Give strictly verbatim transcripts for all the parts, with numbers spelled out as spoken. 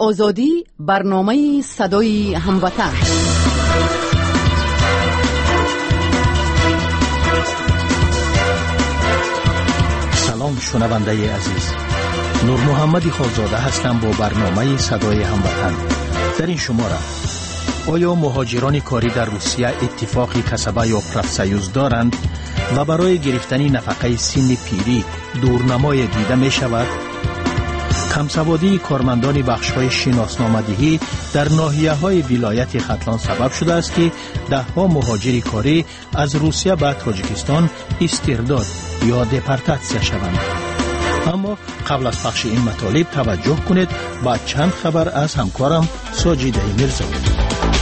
آزادی، برنامه صدای هموطن. سلام شنونده عزیز، نور محمدی خالزاده هستم با برنامه صدای هموطن. در این شماره آیا مهاجران کاری در روسیه اتفاقی کسبه یا پرافسیوز دارند و برای گرفتن نفقه سن پیری دورنمای دیده می شود؟ کمسوادی کارمندان بخش‌های شناسنامه‌دهی در ناحیه‌های ولایت ختلان سبب شده است که ده‌ها مهاجر کاری از روسیه به تاجیکستان استرداد یا دپورتاسیون شوند. اما قبل از پخش این مطالب توجه کنید با چند خبر از همکارم ساجد میرزایی.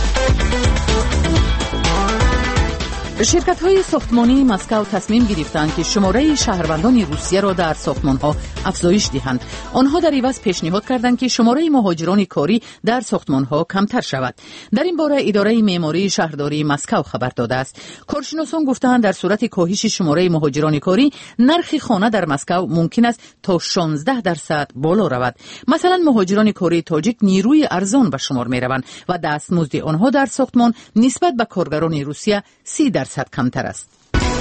شرکت‌های ساختمانی مسکو تصمیم گرفتند که شماره شهروندان روسیه را در ساختمان‌ها افزایش دهند. آنها در عوض پیشنهاد کردند که شماره مهاجران کاری در ساختمان‌ها کمتر شود. در این باره اداره معماری شهرداری مسکو خبر داده است. کارشناسان گفتند در صورت کاهش شماره مهاجران کاری، نرخ خانه در مسکو ممکن است تا شانزده درصد بالا رود. مثلا مهاجران کاری تاجیک نیروی ارزان به شمار می‌روند و دستمزد آنها در ساختمان نسبت به کارگران روسیه سی درصد کمتر است.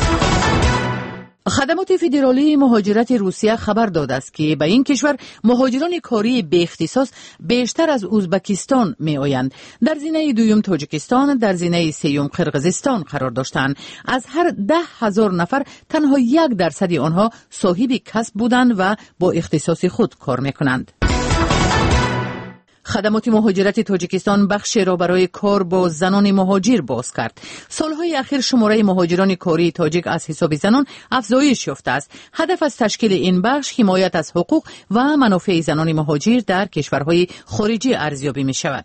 خدمات فدرالی مهاجرت روسیه خبر داده است که به این کشور مهاجران کاری به اختصاص بیشتر از ازبکستان می آیند. در زینه دوم تاجیکستان، در زینه سوم قرقیزستان قرار داشتند. از هر ده هزار نفر تنها یک درصد آنها صاحب کسب بودند و با اختصاص خود کار می کنند. خدمات مهاجرت تاجیکستان بخشی را برای کار با زنان مهاجر باز کرد. سالهای اخیر شماره مهاجران کاری تاجیک از حساب زنان افزایش یافته است. هدف از تشکیل این بخش حمایت از حقوق و منافع زنان مهاجر در کشورهای خارجی ارزیابی می شود.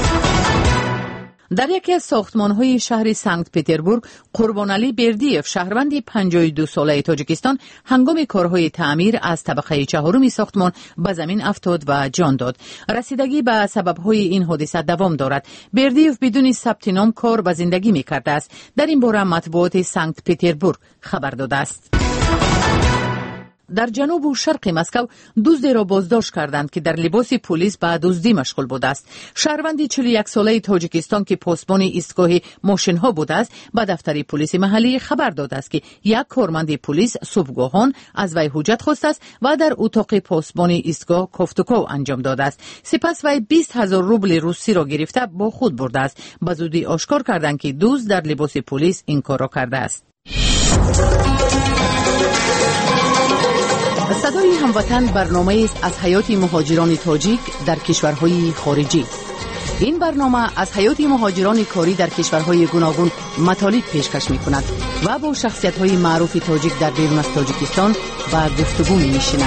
در یکی از ساختمان‌های شهر سنت پتربورگ، قربانعلی بردیف، شهروند پنجاه و دو ساله تاجیکستان، هنگام کارهای تعمیر از طبقه چهارم ساختمان به زمین افتاد و جان داد. رسیدگی به سبب‌های این حادثه دوام دارد. بردیف بدون ثبت نام کار و زندگی می‌کرده است. در این باره مطبوعات سنت پتربورگ خبر داده است. در جنوب و شرق مسکو دزدی را بازداشت کردند که در لباس پلیس به دزدی مشغول بوده است. شهروند چهل و یک ساله تاجیکستان که پاسبان ایستگاه ماشین ها بوده است، به دفتر پلیس محلی خبر داده است که یک کارمند پلیس صبحگاهان از وی حجت خواسته است و در اتاق پاسبان ایستگاه کوفتوکو انجام داده است. سپس وی بیست هزار روبل روسی را گرفته با خود برده است. به زودی آشکار کردند که دزد در لباس پلیس این کار را کرده است. صدای هموطن برنامه است از حیات مهاجران تاجیک در کشورهای خارجی. این برنامه از حیات مهاجران کاری در کشورهای گوناگون مطالب پیشکش می‌کند و با شخصیت‌های معروف تاجیک در بیرون از تاجیکستان و گفتگو می‌نشیند.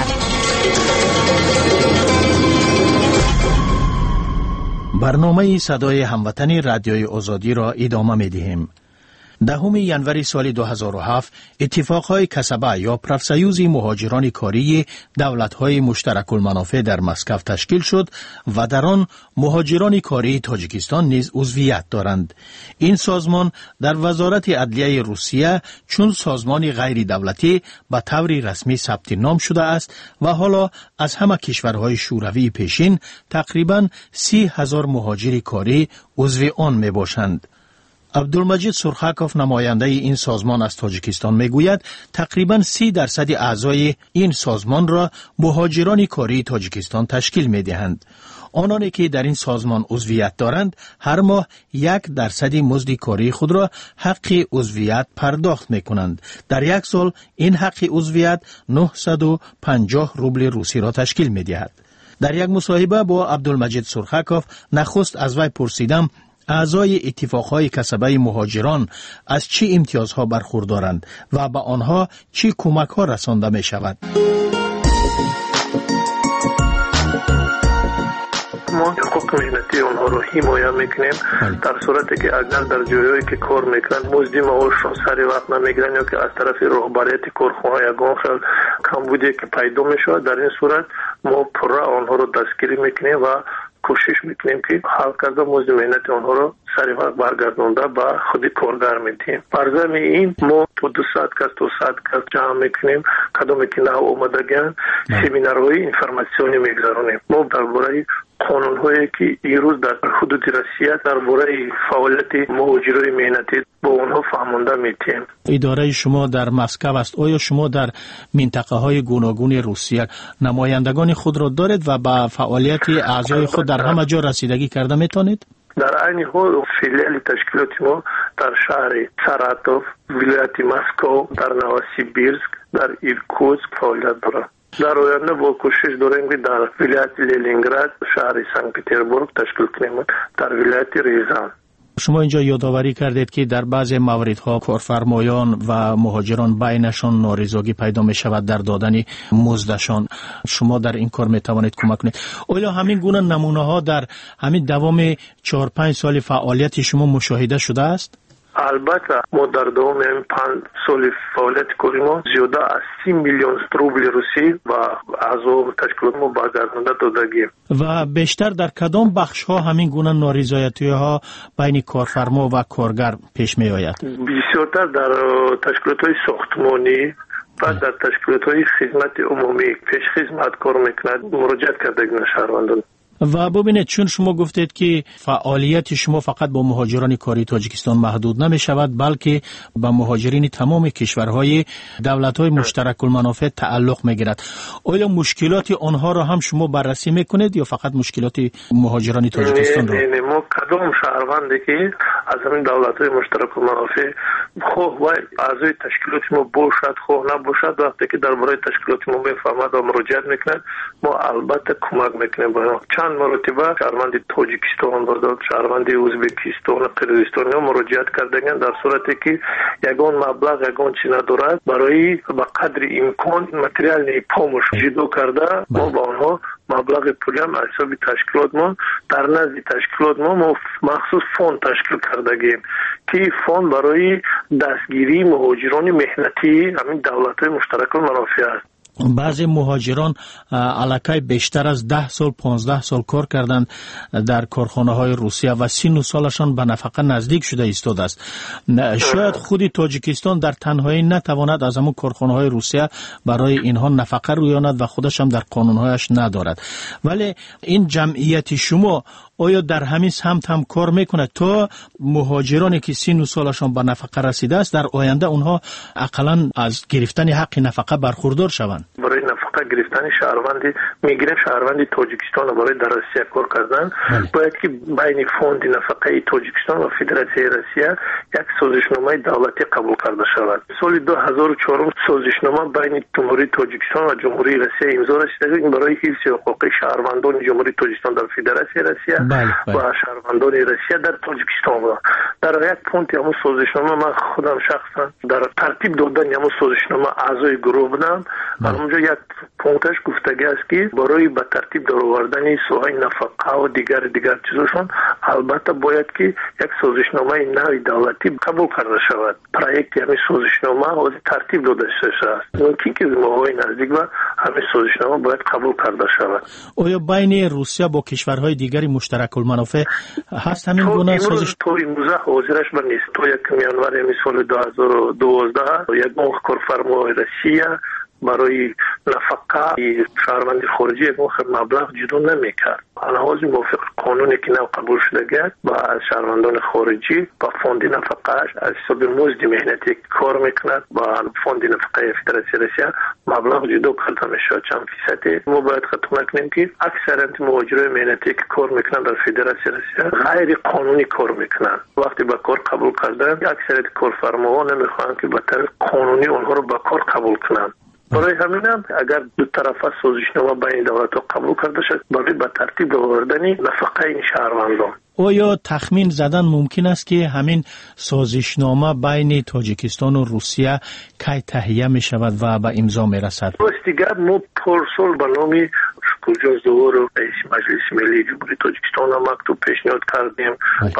برنامه صدای هموطن رادیوی آزادی را ادامه می‌دهیم. دهم ژانویه سال دو هزار و هفت اتفاقهای کسبه یا پرافسیوز مهاجران کاری دولت‌های مشترک المنافع در مسکو تشکیل شد و در آن مهاجران کاری تاجیکستان نیز عضویت دارند. این سازمان در وزارت عدلیه روسیه چون سازمان غیر دولتی به طور رسمی ثبت نام شده است و حالا از همه کشورهای شوروی پیشین تقریباً سی هزار مهاجر کاری عضو آن می باشند. عبدالمجید سرخکوف نماینده این سازمان از تاجیکستان میگوید تقریباً سی درصد اعضای این سازمان را مهاجران کاری تاجیکستان تشکیل میدهند. آنانی که در این سازمان عضویت دارند هر ماه یک درصد مزد کاری خود را حق عضویت پرداخت میکنند. در یک سال این حق عضویت نهصد و پنجاه روبل روسی را تشکیل میدهد. در یک مصاحبه با عبدالمجید سرخکوف نخست از وی پرسیدم اعضای اتفاقهای کسبه مهاجران از چه امتیازها برخوردارند و به آنها چه کمک‌ها رسانده می شود؟ ما حقوق مهنتی آنها رو حمایت میکنیم در صورتی که اگر در جایی که کار میکنن مزد معاششون سر وقت نمیگیرن یا که از طرف رهبریت کارخانه یگان خیلی کمبودی که پیدا میشه، در این صورت ما پورا آنها رو دستگیری میکنیم و کوشش میکنیم که حل کرده مزد مهنت آنها رو سری وقت برگردونده با خود کارگر میدیم. برزم این ما تو دو ساعت کس دو ساعت کس جمع میکنیم، کدومی که نه اومدگن سمینارهای انفرماسیونی میگذارونیم. ما درباره قانون‌هایی که امروز در حدود روسیه درباره فعالیت مهاجرای مهنتی با اونها فهمانده میتیم. اداره شما در مسکو است. آیا شما در منطقه های گوناگون روسیه نمایندگان خود را دارید و با فعالیت اعضای خود در همه جا رسیدگی کرده میتونید؟ در عین حال فیلیال تشکیلات ما در شهر ساراتوف، ولایت مسکو، در نووسیبیرسک، در ایرکوتسک فعالیت دارد. در آینده با کوشش داریم که در ولایت لنینگراد، شهر سنت پترزبورگ تشکیل کنیم، در ولایت ریزان. شما اینجا یادآوری کردید که در بعضی مواردها کارفرمایان و مهاجران بینشان نارضایتی پیدا می شود در دادن مزدشان. شما در این کار می توانید کمک کنید. آیا همین گونه نمونه ها در همین دوام چهار پنج سال فعالیت شما مشاهده شده است؟ البته ما در دوام پنج سال فعالیت کاریم زیاده از سی میلیون روبل روسی و اعضا تشکیلات ما برگردانده دادگیم. و بیشتر در کدام بخش ها همین گونه نارضایتی ها بین کارفرما و کارگر پیش می آید؟ بسیارتر در تشکیلات های ساختمانی و در تشکیلات های خدمت عمومی پیش خدمت کار میکند مراجعت کردگان شهروندان. و ببینید چون شما گفتید که فعالیت شما فقط با مهاجران کاری تاجیکستان محدود نمی شود بلکه با مهاجرین تمام کشورهای دولت‌های مشترک المنافع تعلق می گیرد. آیا مشکلات آنها را هم شما بررسی میکنید یا فقط مشکلات مهاجران تاجیکستان را؟ نه نه ما کدام شهروندی که از همین دولت‌های مشترک المنافع خواه و اعضای تشکیلات ما باشد خواه نباشد وقتی که درباره تشکیلات ما میفهمد و مراجعت میکند ما البته کمک میکنیم با چند مرتبه شهروند تاجیکستان و شهروند ازبکستان و قرقیزستان مراجعت کردند در صورتی که یگان مبلغ یگان چی ندارد برای به قدر امکان متریال پاموش جدا کرده ما با آنها مبلغ پولی هم حساب تشکیلات ما در نزد تشکیلات ما, ما مخصوص فوند تشکیل کردگیم که فوند برای دستگیری مهاجران مهنتی همین دولت‌های مشترک المنافع است. بعضی مهاجران الکی بیشتر از ده سال پانزده سال کار کردند در کارخانه های روسیه و سین و سالشان به نفقه نزدیک شده ایستاده است. شاید خود تاجیکستان در تنهایی نتواند از همون کارخانه های روسیه برای اینها نفقه رویاند و خودش هم در قانونهایش ندارد، ولی این جمعیت شما آیا در همین سمت هم کار میکنه تا مهاجرانی که سین و سالشان به نفقه رسیده است در آینده اونها اقلا از گرفتن حق نفقه برخوردار شوند؟ برای نفقه گرفتن شهروندی میگیرن شهروندی تاجیکستان برای در روسیه کار کردن باید که بین فوند نفقه تاجیکستان و فدراسیون روسیه یک سازشنامه دولتی قبول کرده شود. سال دو هزار و چهار سازشنامه بین جمهوری تاجیکستان و جمهوری روسیه امضا شده برای حفظ حقوق شهروندان جمهوری تاجیکستان در فدراسیون روسیه بله، بله. و شهروندان روسیه در تاجیکستان و در یک پونت همون سازشنامه من خودم شخصا در ترتیب دادن همون سازشنامه اعضای گروه بودم. اونجا یک پونتش گفتگی است که برای به ترتیب درآوردن سوهای نفقه و دیگر دیگر چیزشون البته باید که یک سازشنامه نوی دولتی قبول کرده شود. پروژه همین سازشنامه از ترتیب داده شده است. ممکن که ماهای نزدیک و همین سازشنامه باید قبول کرده شود. آیا بین روسیه با کشورهای دیگری مشترک المنافع هست همین گونه سازش؟ تو امروزه حاضرش من نیست. تو یک میانور همین سال دو هزار و دوازده یک کارفرمای روسیه برای نفقه شهروند خارجی یک مبلغ جدا نمیکرد. الهاز موافق قانونی که نو قبول شده گرد با شهروندان خارجی با فوند نفقهش از حساب مزد مهنتی کار میکند با فوند نفقه فدراسیون روسیه مبلغ جدا کرده میشه چند فیصدی. ما باید خدمت کنیم که اکثر مهاجرای مهنتی که کار میکنند در فدراسیون روسیه غیر قانونی کار میکنند. وقتی با کار قبول کردن اکثر کارفرماها نمیخوان که به طریق قانونی اونها رو با کار قبول کنند. برای همین هم اگر دو طرفه سازشنامه بین دولت‌ها قبول کرده شد برای به ترتیب آوردن نفقه این شهروندان. آیا تخمین زدن ممکن است که همین سازشنامه بین تاجیکستان و روسیه کی تهیه می شود و به امضا می رسد؟ دیگر ما پارسال به نام شکرجان زوار رئیس مجلس ملی جمهوری تاجیکستان مکتوب پیشنهاد کردیم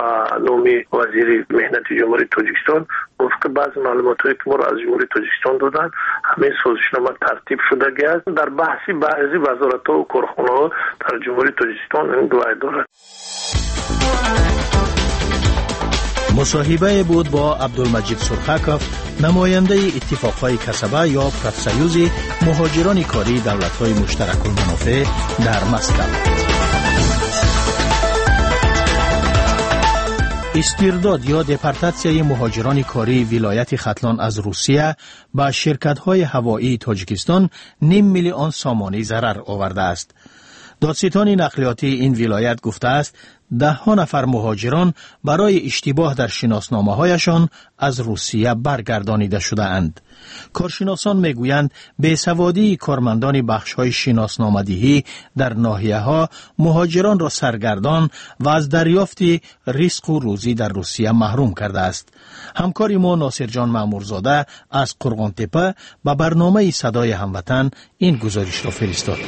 و نام وزیر مهنت جمهوری تاجیکستان وفق بعض معلوماتی که ما را از جمهوری تاجیکستان دادن همین سازشنامه ترتیب شده گشت در بحثی بعضی وزارت‌ها و کارخانه‌ها در جمهوری تاجیکستان این گواهی دارد. مصاحبه بود با عبدالمجید سرخکف، نماینده اتفاقهای کسبه یا پرافسیوز مهاجران کاری دولت‌های مشترک المنافع در مسکو. استرداد یا دپارتاسیای مهاجران کاری ولایت ختلان از روسیه به شرکت‌های هوایی تاجیکستان نیم میلیون سامانی ضرر آورده است. دادستان نقلیاتی این ولایت گفته است ده ها نفر مهاجران برای اشتباه در شناسنامه‌هایشان از روسیه برگردانیده شده اند. کارشناسان میگویند بیسوادی کارمندان بخش‌های شناسنامه‌دهی در ناحیه‌ها مهاجران را سرگردان و از دریافت رزق و روزی در روسیه محروم کرده است. همکار ما ناصر جان مامورزاده از قرغان تپه به برنامه صدای هموطن این گزارش را فرستاد.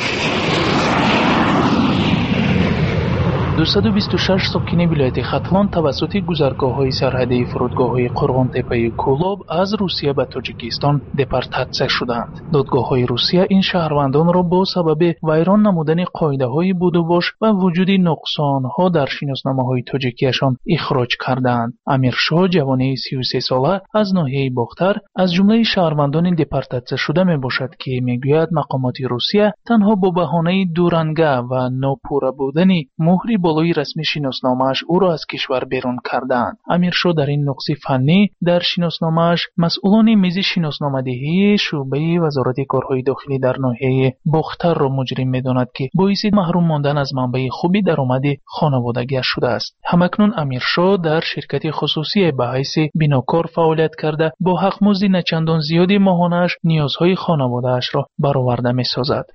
دویست و بیست و شش ساکنین ولایت ختلان توسط گذرگاه‌های سرحدی فرودگاه‌های قرغان تپه کولوب از روسیه به تاجیکستان دپارتاسیا شدند. دادگاه‌های روسیه این شهروندان را با سبب ویران نمودن قاعده‌های بود و باش و وجود نقصان‌ها در شناسنامه‌های تاجیکیشان اخراج کردند. امیرشاه جوانی سی و سه ساله از ناحیه باختر از جمله شهروندان دپارتاسیا شده میباشد که میگوید مقامات روسیه تنها با بهانه دورنگه و ناپوره بودن مهری بالای رسمی شناسنامه‌اش او را از کشور بیرون کردند. امیرشاه در این نقص فنی در شناسنامه‌اش مسئولان میز شناسنامه‌دهی شعبه وزارت کارهای داخلی در ناحیه باختر را مجرم می‌داند که باعث محروم ماندن از منبع خوبی درآمد خانوادگی شده است. همکنون امیرشاه در شرکت خصوصی به حیث بیناکار فعالیت کرده با حق مزد نچندان زیادی ماهانه‌اش نیازهای خانواده‌اش را برآورده می‌سازد.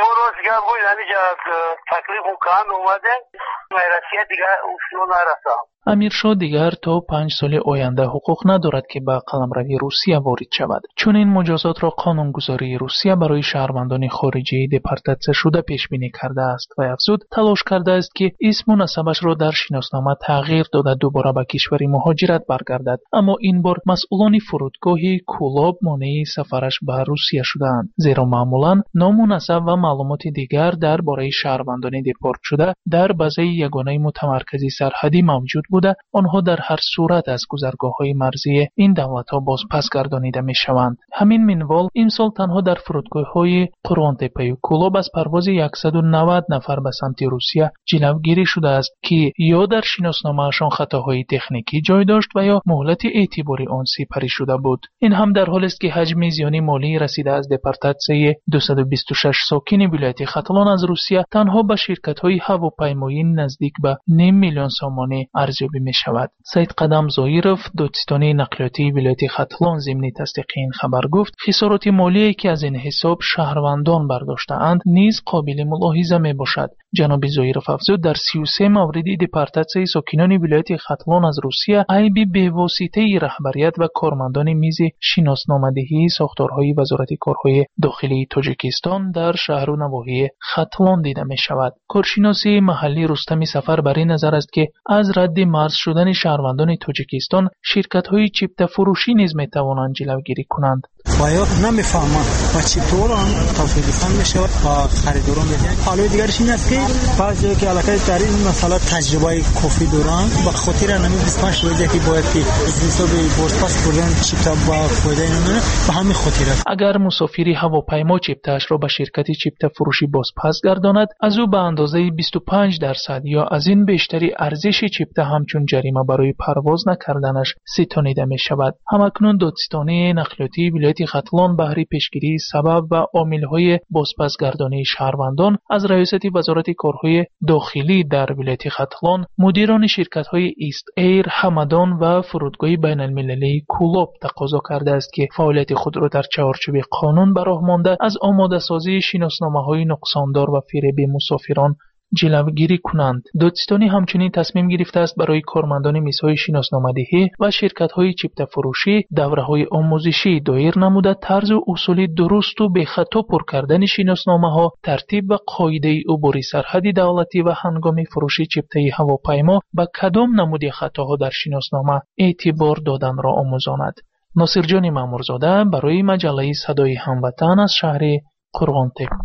امیرشاه دیگر تا پنج سال آینده حقوق ندارد که به قلمروی روسیه وارد شود. چون این مجازات را قانونگذاری روسیه برای شهروندان خارجی دپارتاسیا شده پیش بینی کرده است و افزود تلاش کرده است که اسم و نسبش را در شناسنامه تغییر داده دوباره به کشور مهاجرت برگردد، اما این بار مسئولان فرودگاه کولوب مانع سفرش به روسیه شدند، زیرا معمولا نام و نسب و معلومات دیگر درباره شهروندان دپارت شده در بازه یگانه متمرکز سرحدی موجود بوده، آنها در هر صورت از گذرگاه‌های مرزی این دولت‌ها باز پس گردانیده می‌شوند. همین منوال امسال تنها در فرودگاه‌های قرغان تپه و کولوب از پرواز صد و نود نفر به سمت روسیه جلوگیری شده است که یا در شناسنامه‌شان خطاهای تکنیکی جای داشت و یا مهلت اعتباری آن سپری شده بود. این هم در حالی است که حجم زیان مالی رسیده از دپارتاسیای دویست و بیست و شش ساکن ولایت ختلان از روسیه تنها به شرکت‌های هواپیمایی نزدیک به نیم میلیون سامانی ارزیابی می شود. سید قدم زایروف دادستان نقلیاتی ولایت ختلان ضمن تصدیق این خبر گفت خسارات مالی که از این حساب شهروندان برداشته‌اند نیز قابل ملاحظه می باشد. جناب زایروف افزود در سی و سه موردی دپارتاسیای ساکنان ولایت ختلان از روسیه عیب بواسطه رهبریت و کارمندان میز شناسنامه‌دهی ساختارهای وزارت کارهای داخلی تاجیکستان در شهر و نواحی ختلان دیده می شود. کارشناس محلی رستم سفر بر این نظر است که از رد مرز شدن شهروندان تاجیکستان شرکت‌های چیپتا فروشی نیز می‌توانند جلوگیری کنند. باید نمی‌فهمند و چیپتوران توسعه فهم می‌شود و خریداران می‌دهند. حالا دیگرش این است که بعضی که علاقه در این مسئله تجربه کافی دارن به خاطر همین بیست و پنج روزی که باید که حساب بورس پاس کردن چیپتا با فایده نمی‌دونه به همین خاطر است. اگر مسافری هواپیما چیپتاش را به شرکت چیپتا فروشی باز پس گرداند از او به اندازه بیست و پنج درصد یا از این بیشتری ارزش چیپتا همچون جریمه برای پرواز نکردنش ستانیده می شود. همکنون دادستان نقلیاتی ولایت ختلان بهره پیشگیری سبب و عامل‌های بازپسگردانی شهروندان از ریاست وزارت کارهای داخلی در ولایت ختلان مدیران شرکت‌های ایست ایر، همدان و فرودگاه بین‌المللی کولوب تقاضا کرده است که فعالیت خود را در چارچوب قانون به راه مانده از آماده‌سازی شناسنامه‌های نقصاندار و فریب مسافران جلوگیری کنند. دادستانی همچنین تصمیم گرفته است برای کارمندان میزهای شناسنامه‌دهی و شرکت‌های چیپتا فروشی دوره‌های آموزشی دایر نموده طرز و اصول درست و بی خطا پر کردن شناسنامه‌ها، ترتیب و قاعده عبور سرحدی دولتی و هنگام فروش چیپتای هواپیما به کدام نمود خطاها در شناسنامه اعتبار دادن را آموزاند. ناصر جان مامورزاده برای مجله صدای هموطن از شهر قرغان تپه.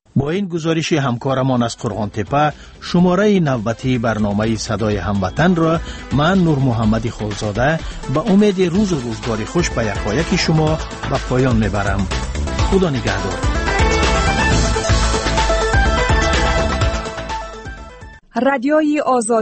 با این گزارش همکارمان از قرغان تپه شماره نوبتی برنامه صدای هموطن را من نور محمد خولزاده به امید روز و روزگاری خوش به یکایک شما به پایان میبرم. خدا نگهدار. رادیوی آزادی